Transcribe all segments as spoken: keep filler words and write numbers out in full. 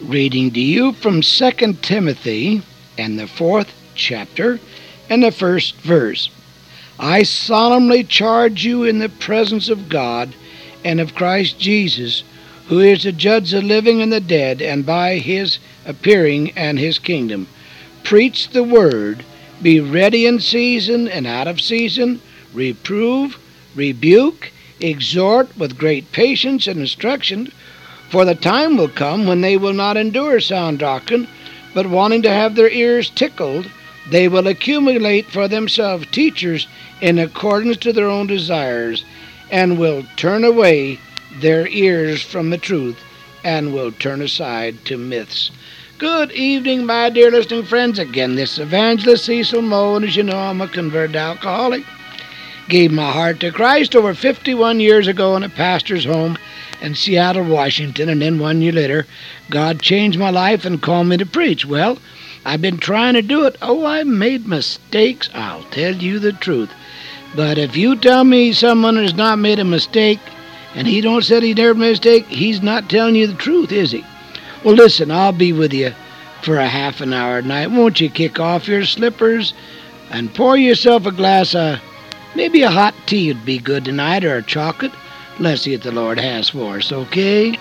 Reading to you from Second Timothy and the fourth chapter and the first verse. I solemnly charge you in the presence of God and of Christ Jesus, who is to judge the living and the dead, and by his appearing and his kingdom. Preach the word, be ready in season and out of season, reprove, rebuke, exhort with great patience and instruction. For the time will come when they will not endure sound doctrine, but wanting to have their ears tickled, they will accumulate for themselves teachers in accordance to their own desires, and will turn away their ears from the truth, and will turn aside to myths. Good evening, my dear listening friends. Again, this is Evangelist Cecil Moe, and as you know, I'm a converted alcoholic. Gave my heart to Christ over fifty-one years ago in a pastor's home in Seattle, Washington, and then one year later, God changed my life and called me to preach. Well, I've been trying to do it. Oh, I've made mistakes, I'll tell you the truth. But if you tell me someone has not made a mistake, and he don't say he never made a mistake, he's not telling you the truth, is he? Well, listen, I'll be with you for a half an hour tonight. Won't you kick off your slippers and pour yourself a glass of, maybe a hot tea would be good tonight, or a chocolate. Let's see what the Lord has for us, okay?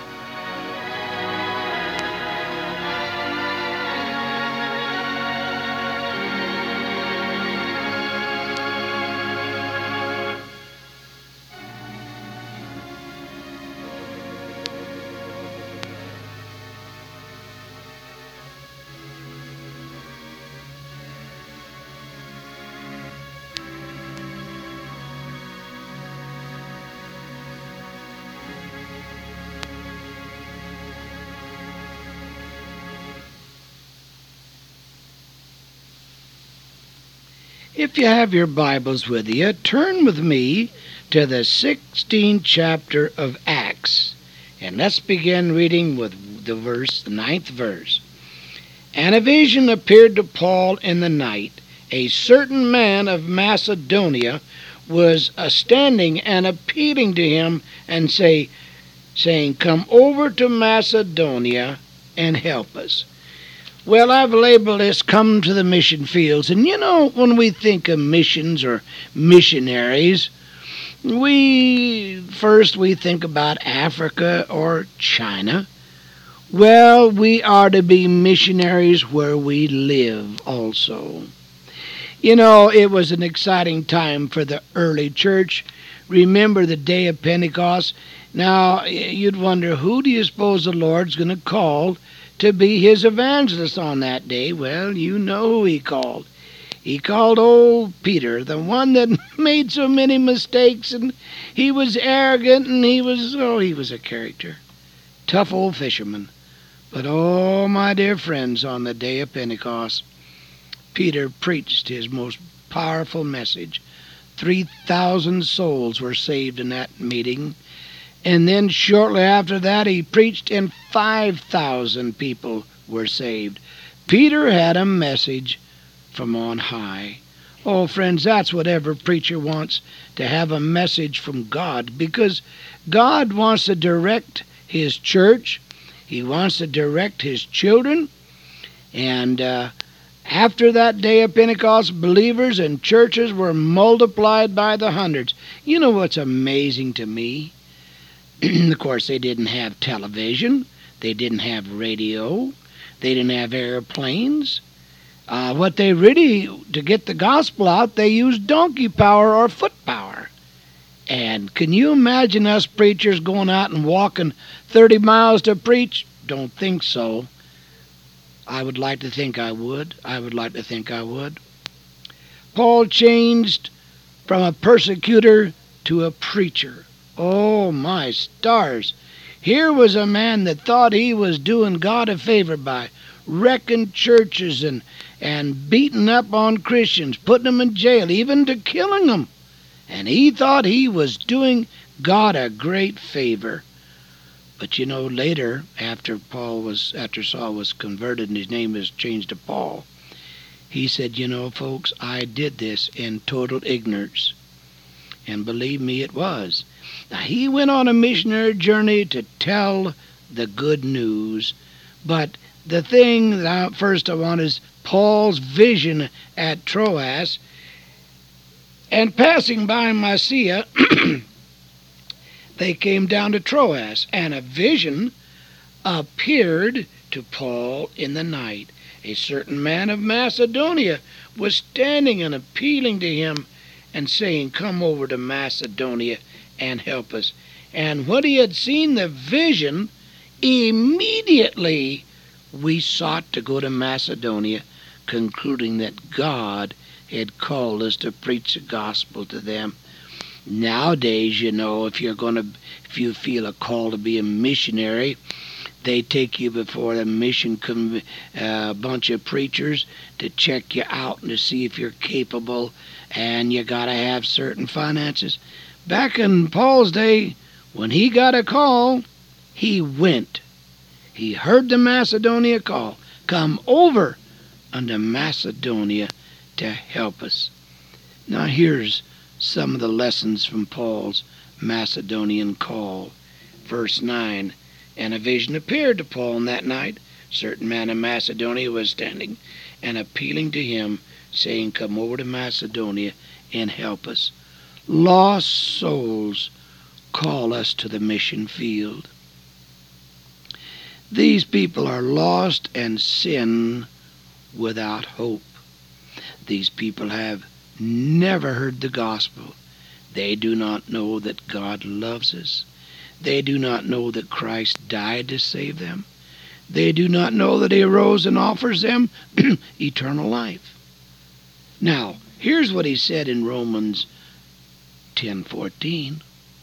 If you have your Bibles with you, turn with me to the sixteenth chapter of Acts. And let's begin reading with the verse, the ninth verse. And a vision appeared to Paul in the night. A certain man of Macedonia was a standing and appealing to him, and say, saying, Come over to Macedonia and help us. Well, I've labeled this Come to the Mission Fields. And you know, when we think of missions or missionaries, we first we think about Africa or China. Well, we are to be missionaries where we live also. You know, it was an exciting time for the early church. Remember the day of Pentecost? Now, you'd wonder, who do you suppose the Lord's going to call to be his evangelist on that day? Well, you know who he called. He called old Peter, the one that made so many mistakes, and he was arrogant, and he was, oh, he was a character. Tough old fisherman. But, oh, my dear friends, on the day of Pentecost, Peter preached his most powerful message. three thousand souls were saved in that meeting. And then shortly after that, he preached, and five thousand people were saved. Peter had a message from on high. Oh, friends, that's what every preacher wants, to have a message from God, because God wants to direct his church. He wants to direct his children. And uh, after that day of Pentecost, believers and churches were multiplied by the hundreds. You know what's amazing to me? Of course, they didn't have television. They didn't have radio. They didn't have airplanes. Uh, what they really, to get the gospel out, they used donkey power or foot power. And can you imagine us preachers going out and walking thirty miles to preach? Don't think so. I would like to think I would. I would like to think I would. Paul changed from a persecutor to a preacher. Oh, my stars. Here was a man that thought he was doing God a favor by wrecking churches and, and beating up on Christians, putting them in jail, even to killing them. And he thought he was doing God a great favor. But you know, later, after Paul was, after Saul was converted and his name was changed to Paul, he said, you know, folks, I did this in total ignorance. And believe me, it was. Now, he went on a missionary journey to tell the good news, But the thing that I, first I want is Paul's vision at Troas. And passing by Mysia, they came down to Troas, and a vision appeared to Paul in the night. A certain man of Macedonia was standing and appealing to him and saying, "Come over to Macedonia and help us." And when he had seen the vision, immediately we sought to go to Macedonia, concluding that God had called us to preach the gospel to them. Nowadays, you know, if you're going to, if you feel a call to be a missionary, they take you before the mission com- uh, bunch of preachers to check you out and to see if you're capable, and you got to have certain finances. Back in Paul's day, when he got a call, he went. He heard the Macedonia call, "Come over unto Macedonia to help us." Now here's some of the lessons from Paul's Macedonian call. Verse nine, "And a vision appeared to Paul in that night. A certain man of Macedonia was standing and appealing to him, saying, 'Come over to Macedonia and help us.'" Lost souls call us to the mission field. These people are lost and sin without hope. These people have never heard the gospel. They do not know that God loves us. They do not know that Christ died to save them. They do not know that he arose and offers them eternal life. Now, here's what he said in Romans ten fourteen.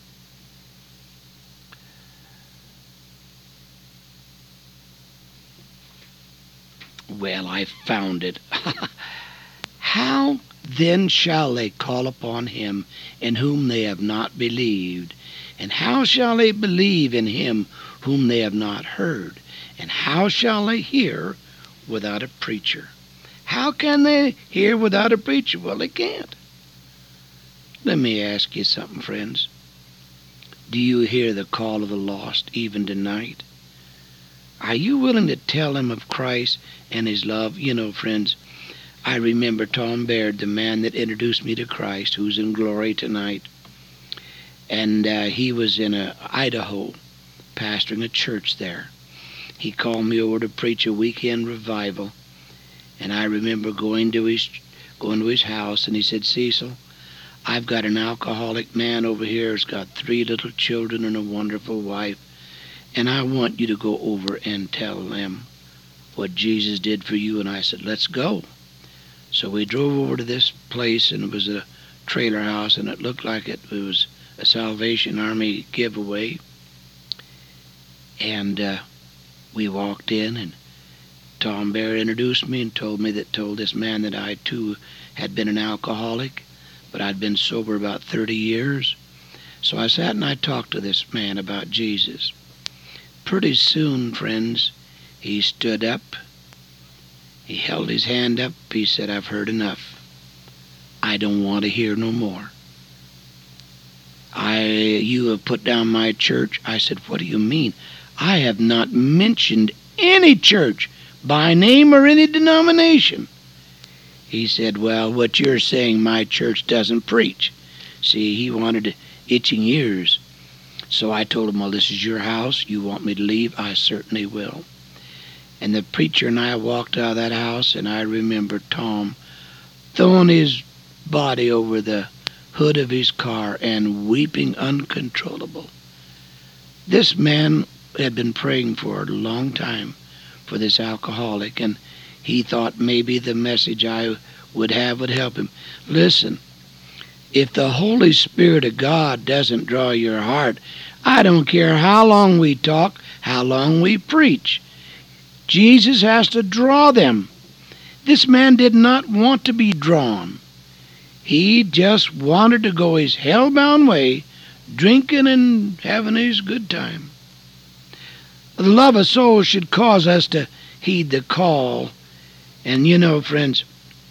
Well, I found it. "How then shall they call upon him in whom they have not believed? And how shall they believe in him whom they have not heard? And how shall they hear without a preacher?" How can they hear without a preacher? Well, they can't. Let me ask you something, friends. Do you hear the call of the lost even tonight? Are you willing to tell them of Christ and his love? You know, friends, I remember Tom Baird, the man that introduced me to Christ, who's in glory tonight. And uh, he was in uh, Idaho, pastoring a church there. He called me over to preach a weekend revival. And I remember going to his going to his house, and he said, "Cecil, I've got an alcoholic man over here who's got three little children and a wonderful wife, and I want you to go over and tell them what Jesus did for you." And I said, "Let's go." So we drove over to this place, and it was a trailer house, and it looked like it, it was a Salvation Army giveaway. And uh, we walked in, and Tom Baird introduced me and told me that told this man that I too had been an alcoholic, but I'd been sober about thirty years. So I sat and I talked to this man about Jesus. Pretty soon, friends, he stood up. He held his hand up. He said, "I've heard enough. I don't want to hear no more. I, you have put down my church." I said, "What do you mean? I have not mentioned any church by name or any denomination." He said, "Well, what you're saying, my church doesn't preach." See, he wanted itching ears. So I told him, "Well, this is your house. You want me to leave? I certainly will." And the preacher and I walked out of that house, and I remember Tom throwing his body over the hood of his car and weeping uncontrollable. This man had been praying for a long time for this alcoholic, and he thought maybe the message I would have would help him. Listen, if the Holy Spirit of God doesn't draw your heart, I don't care how long we talk, how long we preach. Jesus has to draw them. This man did not want to be drawn. He just wanted to go his hell-bound way, drinking and having his good time. The love of souls should cause us to heed the call. And you know, friends,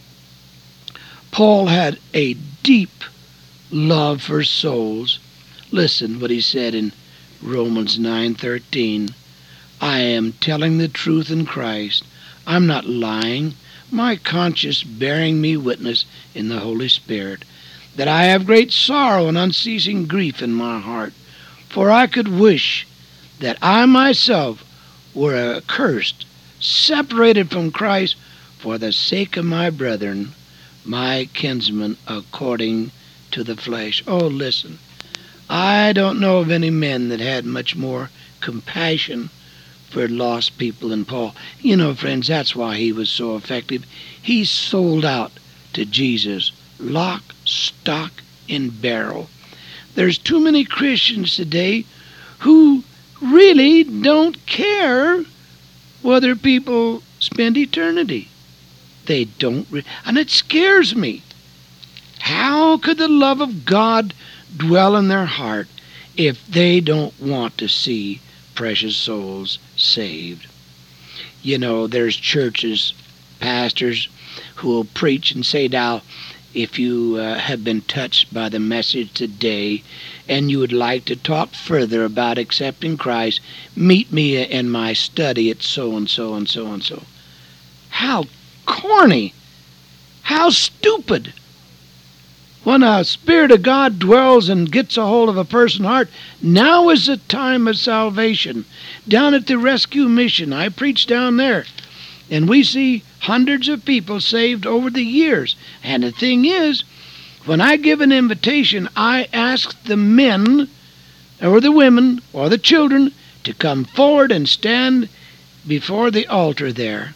Paul had a deep love for souls. Listen what he said in Romans nine thirteen. I am telling the truth in Christ. I'm not lying. My conscience bearing me witness in the Holy Spirit that I have great sorrow and unceasing grief in my heart. For I could wish that I myself were accursed, separated from Christ, for the sake of my brethren, my kinsmen, according to the flesh. Oh, listen, I don't know of any men that had much more compassion for lost people than Paul. You know, friends, that's why he was so effective. He sold out to Jesus, lock, stock, and barrel. There's too many Christians today who really don't care whether people spend eternity. They don't, re- and it scares me. How could the love of God dwell in their heart if they don't want to see precious souls saved? You know, there's churches, pastors, who will preach and say, now, if you uh, have been touched by the message today and you would like to talk further about accepting Christ, meet me in my study at so-and-so and so-and-so. How corny! How stupid! When a Spirit of God dwells and gets a hold of a person's heart, now is the time of salvation. Down at the rescue mission, I preach down there, and we see hundreds of people saved over the years. And the thing is, when I give an invitation, I ask the men, or the women, or the children to come forward and stand before the altar there.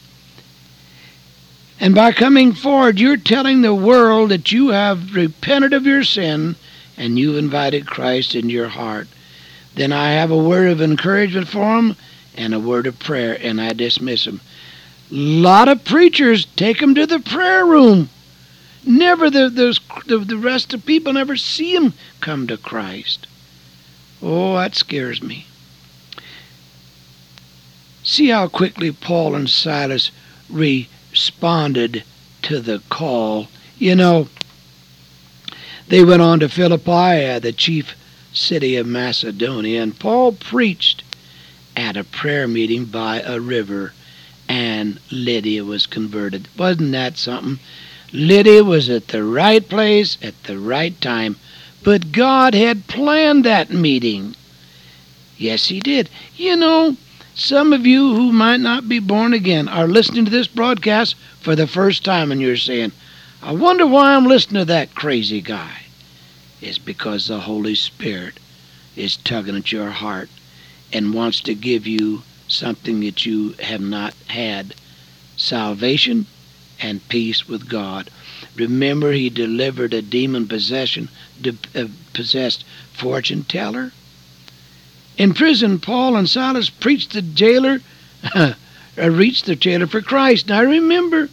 And by coming forward, you're telling the world that you have repented of your sin and you've invited Christ into your heart. Then I have a word of encouragement for them and a word of prayer, and I dismiss them. A lot of preachers take them to the prayer room. Never the, the, the, the rest of people never see them come to Christ. Oh, that scares me. See how quickly Paul and Silas responded to the call. You know, they went on to Philippi, the chief city of Macedonia, and Paul preached at a prayer meeting by a river, and Lydia was converted. Wasn't that something? Lydia was at the right place at the right time, but God had planned that meeting. Yes, he did. You know, some of you who might not be born again are listening to this broadcast for the first time, and you're saying, I wonder why I'm listening to that crazy guy. It's because the Holy Spirit is tugging at your heart and wants to give you something that you have not had, salvation and peace with God. Remember, he delivered a demon possession, de- uh, possessed fortune teller. In prison, Paul and Silas preached the jailer, uh, reached the jailer for Christ. Now remember,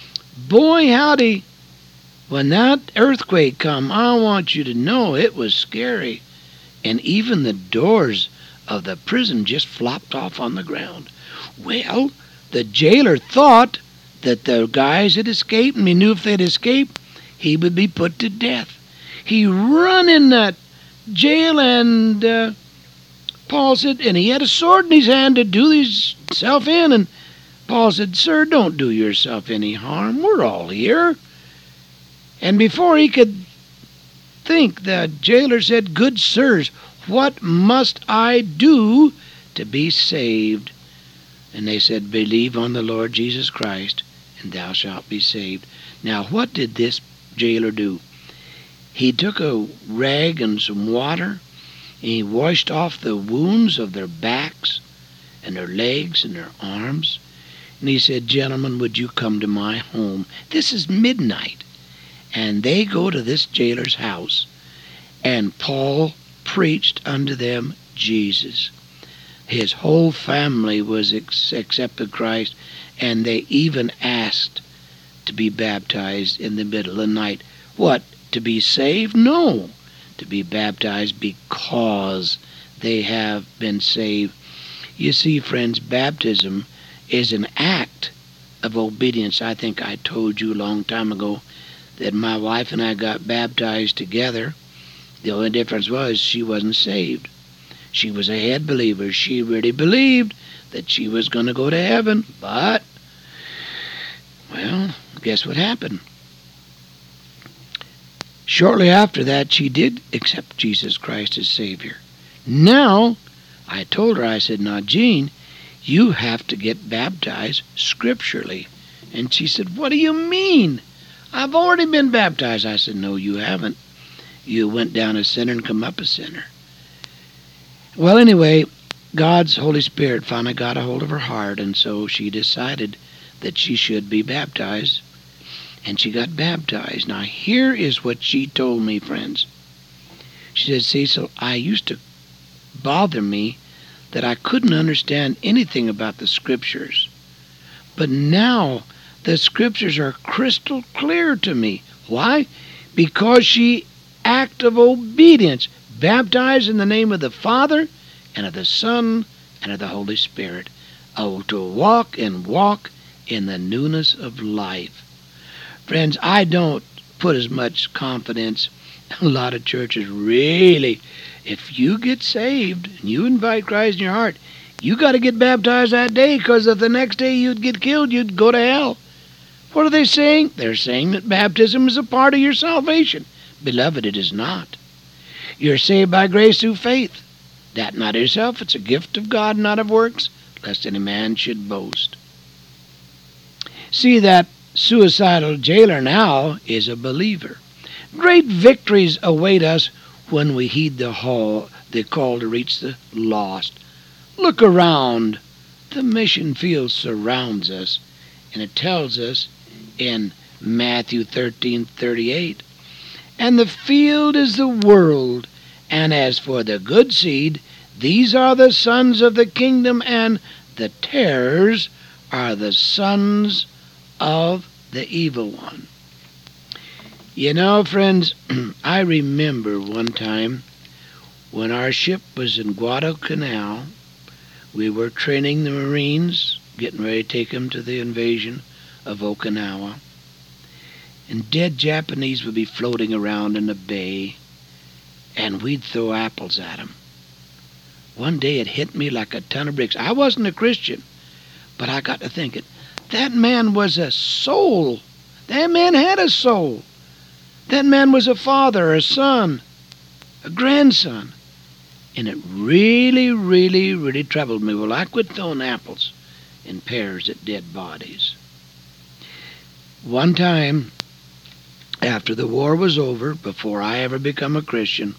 boy howdy, when that earthquake come, I want you to know it was scary. And even the doors of the prison just flopped off on the ground. Well, the jailer thought that the guys had escaped, and he knew if they'd escaped, he would be put to death. He run in that jail, and uh, Paul said, and he had a sword in his hand to do himself in, and Paul said, sir, don't do yourself any harm. We're all here. And before he could think, the jailer said, good sirs, what must I do to be saved? And they said, believe on the Lord Jesus Christ, and thou shalt be saved. Now, what did this jailer do? He took a rag and some water, and he washed off the wounds of their backs and their legs and their arms. And he said, gentlemen, would you come to my home? This is midnight. And they go to this jailer's house, and Paul preached unto them Jesus. His whole family was accepted Christ, and they even asked to be baptized in the middle of the night. What, to be saved? No, to be baptized because they have been saved. You see, friends, baptism is an act of obedience. I think I told you a long time ago that my wife and I got baptized together. The only difference was she wasn't saved. She was a head believer. She really believed that she was going to go to heaven. But, well, guess what happened? Shortly after that, she did accept Jesus Christ as Savior. Now, I told her, I said, now, Jean, you have to get baptized scripturally. And she said, what do you mean? I've already been baptized. I said, no, you haven't. You went down a sinner and come up a sinner. Well, anyway, God's Holy Spirit finally got a hold of her heart, and so she decided that she should be baptized, and she got baptized. Now, here is what she told me, friends. She said, Cecil, I used to bother me that I couldn't understand anything about the Scriptures, but now the Scriptures are crystal clear to me. Why? Because she act of obedience, baptized in the name of the Father and of the Son and of the Holy Spirit, oh, to walk and walk in the newness of life. Friends, I don't put as much confidence in a lot of churches. Really, if you get saved and you invite Christ in your heart, you got to get baptized that day, because if the next day you'd get killed, you'd go to hell. What are they saying? They're saying that baptism is a part of your salvation. Beloved, it is not. You're saved by grace through faith. That not of yourself, it's a gift of God, not of works, lest any man should boast. See, that suicidal jailer now is a believer. Great victories await us when we heed the call, the call to reach the lost. Look around. The mission field surrounds us, and it tells us in Matthew thirteen thirty-eight, and the field is the world, and as for the good seed, these are the sons of the kingdom, and the tares are the sons of the evil one. You know, friends, I remember one time when our ship was in Guadalcanal. We were training the Marines, getting ready to take them to the invasion of Okinawa. And dead Japanese would be floating around in the bay, and we'd throw apples at them. One day it hit me like a ton of bricks. I wasn't a Christian, but I got to thinking, that man was a soul. That man had a soul. That man was a father, a son, a grandson. And it really, really, really troubled me. Well, I quit throwing apples and pears at dead bodies. One time, after the war was over, before I ever become a Christian,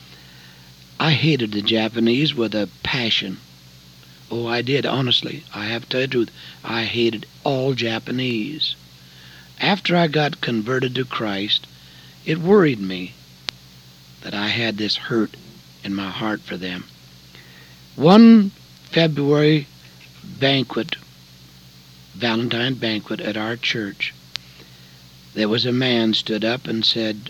I hated the Japanese with a passion. Oh, I did, honestly. I have to tell you the truth. I hated all Japanese. After I got converted to Christ, it worried me that I had this hurt in my heart for them. One February banquet, Valentine banquet at our church, there was a man stood up and said,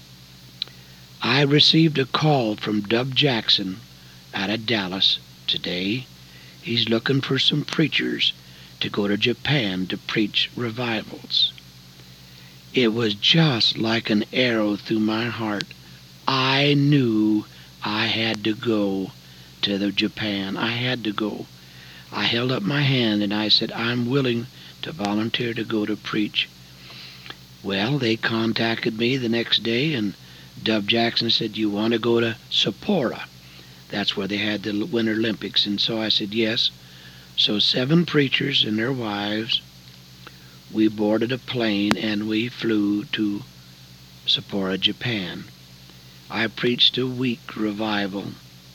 I received a call from Dub Jackson out of Dallas today. He's looking for some preachers to go to Japan to preach revivals. It was just like an arrow through my heart. I knew I had to go to the Japan. I had to go. I held up my hand and I said, I'm willing to volunteer to go to preach. Well, they contacted me the next day, and Dub Jackson said, you want to go to Sapporo? That's where they had the Winter Olympics. And so I said, yes. So seven preachers and their wives, we boarded a plane and we flew to Sapporo, Japan. I preached a week revival.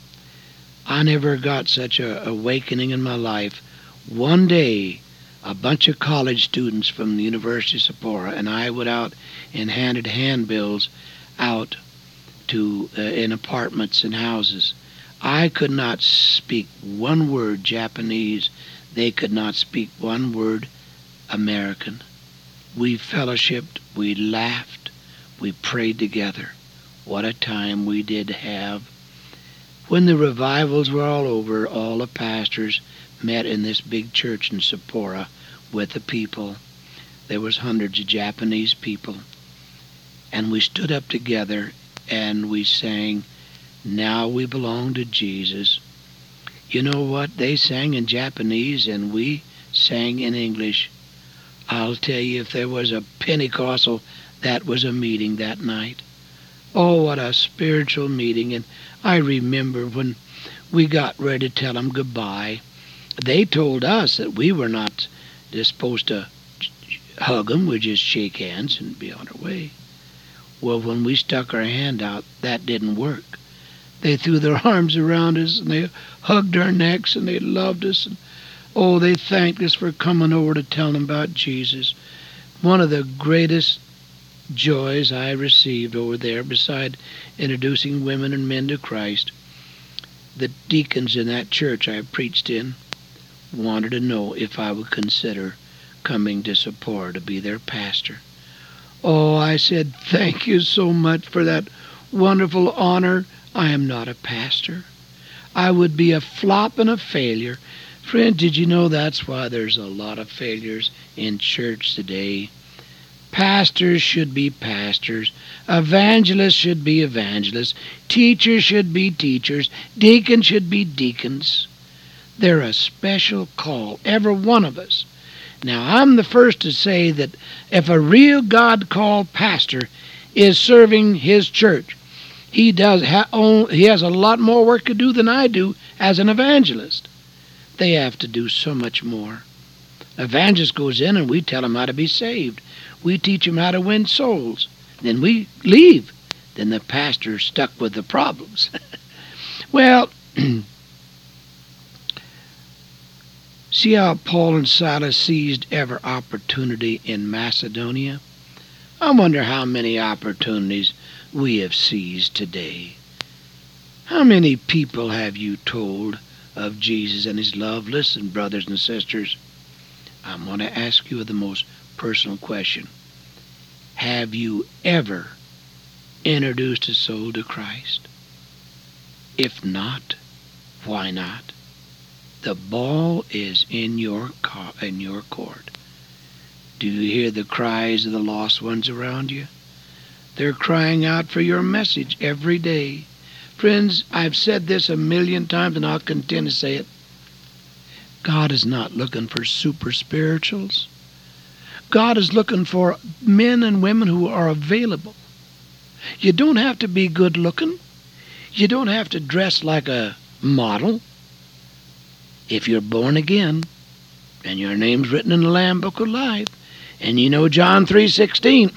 I never got such a awakening in my life. One day, a bunch of college students from the University of Sapporo and I went out and handed handbills out to uh, in apartments and houses. I could not speak one word Japanese. They could not speak one word American. We fellowshiped, we laughed, we prayed together. What a time we did have. When the revivals were all over, all the pastors met in this big church in Sapporo with the people. There was hundreds of Japanese people. And we stood up together and we sang, Now We Belong to Jesus. You know what? They sang in Japanese and we sang in English. I'll tell you, if there was a Pentecostal, that was a meeting that night. Oh, what a spiritual meeting. And I remember when we got ready to tell them goodbye, they told us that we were not just supposed to hug them, we'd just shake hands and be on our way. Well, when we stuck our hand out, that didn't work. They threw their arms around us and they hugged our necks and they loved us. And, oh, they thanked us for coming over to tell them about Jesus. One of the greatest joys I received over there, beside introducing women and men to Christ, the deacons in that church I preached in wanted to know if I would consider coming to Sapporo to be their pastor. Oh, I said, thank you so much for that wonderful honor. I am not a pastor. I would be a flop and a failure. Friend, did you know that's why there's a lot of failures in church today? Pastors should be pastors. Evangelists should be evangelists. Teachers should be teachers. Deacons should be deacons. They're a special call, every one of us. Now, I'm the first to say that if a real God-called pastor is serving his church, he does ha- own, he has a lot more work to do than I do as an evangelist. They have to do so much more. Evangelist goes in and we tell him how to be saved. We teach him how to win souls. Then we leave. Then the pastor's stuck with the problems. Well, see how Paul and Silas seized every opportunity in Macedonia? I wonder how many opportunities we have seized today. How many people have you told of Jesus and his love? Listen, brothers and sisters, I'm going to ask you the most personal question. Have you ever introduced a soul to Christ? If not, why not? The ball is in your co- in your court. Do you hear the cries of the lost ones around you? They're crying out for your message every day. Friends, I've said this a million times and I'll continue to say it. God is not looking for super spirituals. God is looking for men and women who are available. You don't have to be good looking. You don't have to dress like a model. If you're born again and your name's written in the Lamb Book of Life, and you know John three sixteen,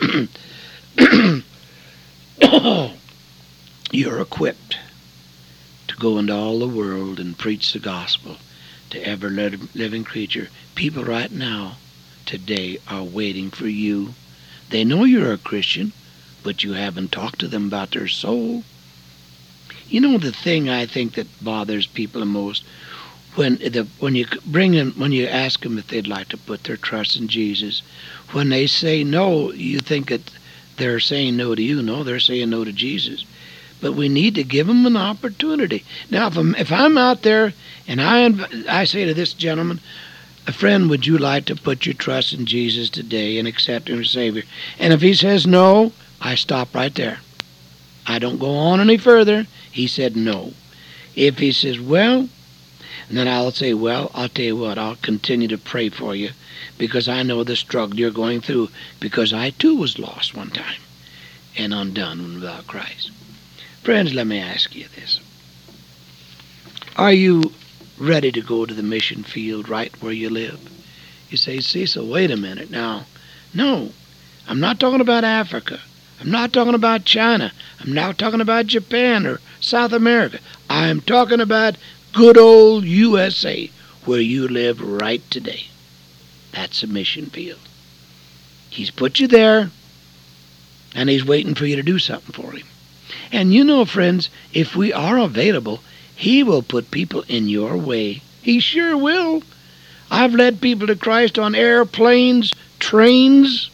you're equipped to go into all the world and preach the gospel to every living creature. People right now, today, are waiting for you. They know you're a Christian, but you haven't talked to them about their soul. You know the thing I think that bothers people the most? When the when you bring them, when you ask them if they'd like to put their trust in Jesus, when they say no, you think that they're saying no to you. No, they're saying no to Jesus. But we need to give them an opportunity. Now, if I'm, if I'm out there and I I say to this gentleman, a friend, would you like to put your trust in Jesus today and accept him as Savior? And if he says no, I stop right there. I don't go on any further. He said no. If he says, well, and then I'll say, well, I'll tell you what, I'll continue to pray for you because I know the struggle you're going through, because I too was lost one time and undone without Christ. Friends, let me ask you this. Are you ready to go to the mission field right where you live? You say, Cecil, wait a minute now. No, I'm not talking about Africa. I'm not talking about China. I'm not talking about Japan or South America. I'm talking about good old U S A, where you live right today. That's a mission field. He's put you there, and he's waiting for you to do something for him. And you know, friends, if we are available, he will put people in your way. He sure will. I've led people to Christ on airplanes, trains,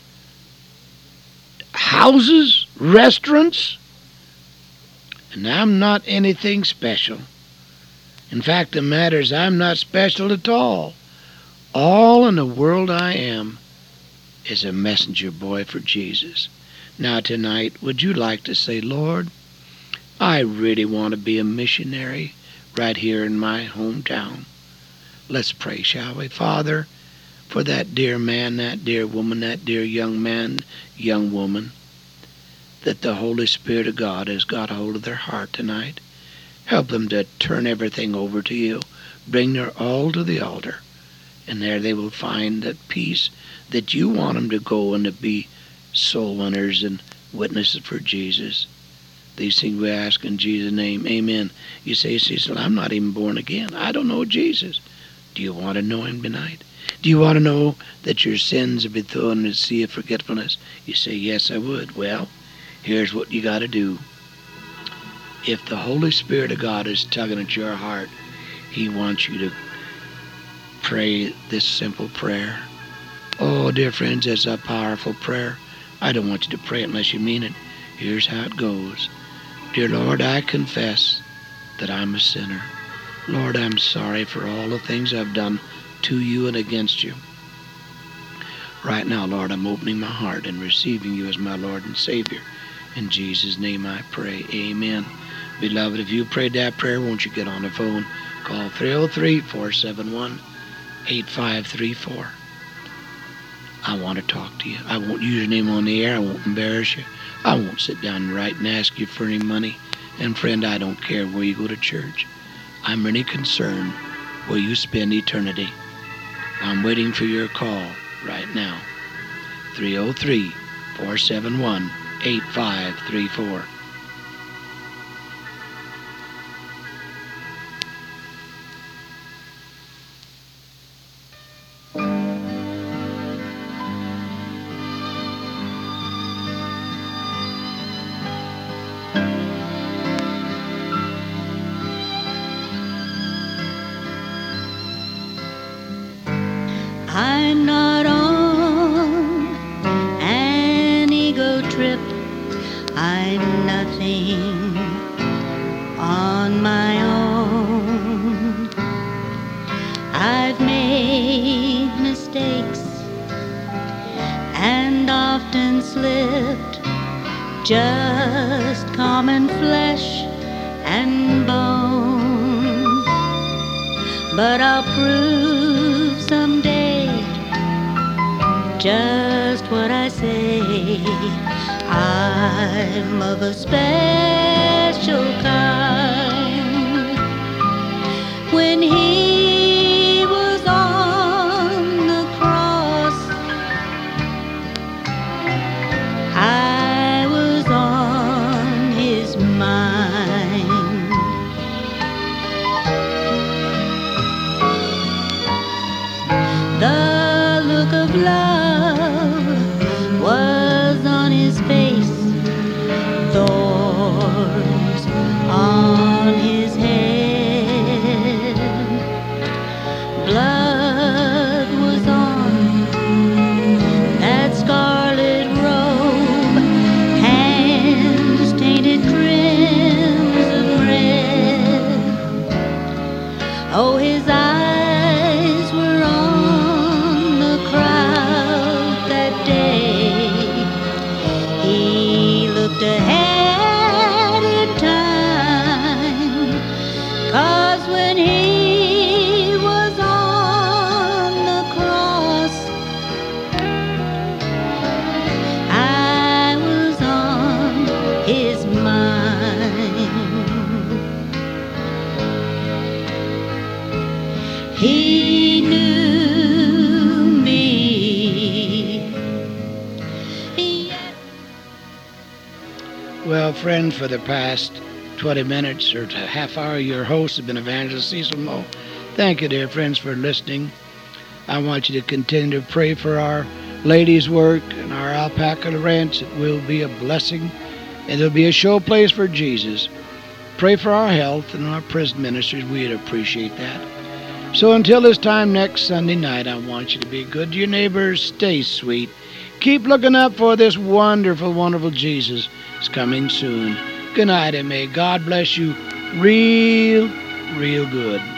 houses, restaurants, and I'm not anything special. In fact, the matter is I'm not special at all. All in the world I am is a messenger boy for Jesus. Now tonight, would you like to say, Lord, I really want to be a missionary right here in my hometown. Let's pray, shall we? Father, for that dear man, that dear woman, that dear young man, young woman, that the Holy Spirit of God has got hold of their heart tonight. Help them to turn everything over to you. Bring their all to the altar. And there they will find that peace that you want them to go and to be soul winners and witnesses for Jesus. These things we ask in Jesus' name. Amen. You say, Cecil, I'm not even born again. I don't know Jesus. Do you want to know him tonight? Do you want to know that your sins have been thrown in the sea of forgetfulness? You say, yes, I would. Well, here's what you got to do. If the Holy Spirit of God is tugging at your heart, he wants you to pray this simple prayer. Oh, dear friends, it's a powerful prayer. I don't want you to pray it unless you mean it. Here's how it goes. Dear Lord, I confess that I'm a sinner. Lord, I'm sorry for all the things I've done to you and against you. Right now, Lord, I'm opening my heart and receiving you as my Lord and Savior. In Jesus' name I pray. Amen. Beloved, if you prayed that prayer, won't you get on the phone? Call three oh three, four seven one, eight five three four. I want to talk to you. I won't use your name on the air. I won't embarrass you. I won't sit down and write and ask you for any money. And friend, I don't care where you go to church. I'm really concerned where you spend eternity. I'm waiting for your call right now. three oh three, four seven one, eight five three four. I'm not on an ego trip. I'm nothing on my own. I've made mistakes and often slipped, just common flesh and bone. But I'll prove someday just what I say. I'm of a special kind. When he was on the cross, I was on his mind. The look of love was on his face, thorns on his head, blood was on that scarlet robe, hands tainted crimson red. Oh, his eyes were on the crowd that day. He looked ahead in time, 'cause when he was on the cross, I was on his mind. He knew me. Well, friends, for the past twenty minutes or a half hour, your host has been Evangelist Cecil Moe. Thank you, dear friends, for listening. I want you to continue to pray for our ladies' work and our alpaca ranch. It will be a blessing, and it'll be a show place for Jesus. Pray for our health and our prison ministries. We'd appreciate that. So until this time next Sunday night, I want you to be good to your neighbors. Stay sweet. Keep looking up for this wonderful, wonderful Jesus. It's coming soon. Good night, and may God bless you real, real good.